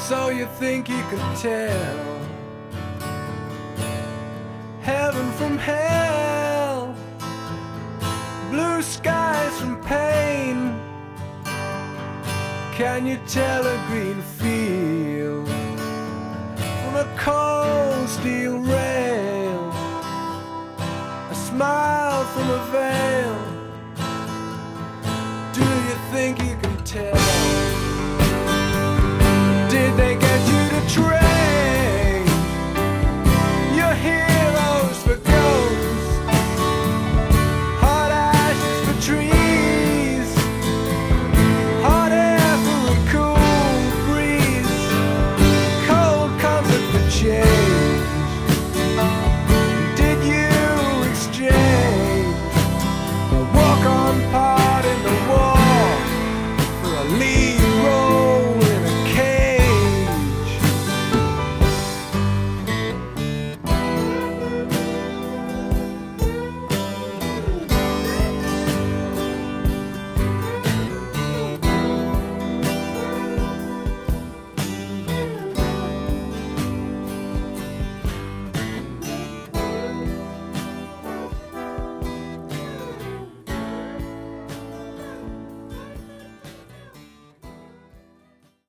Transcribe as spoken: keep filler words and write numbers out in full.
So you think you could tell heaven from hell, blue skies from pain? Can you tell a green field from a cold steel rail, a smile from a veil? Do you think you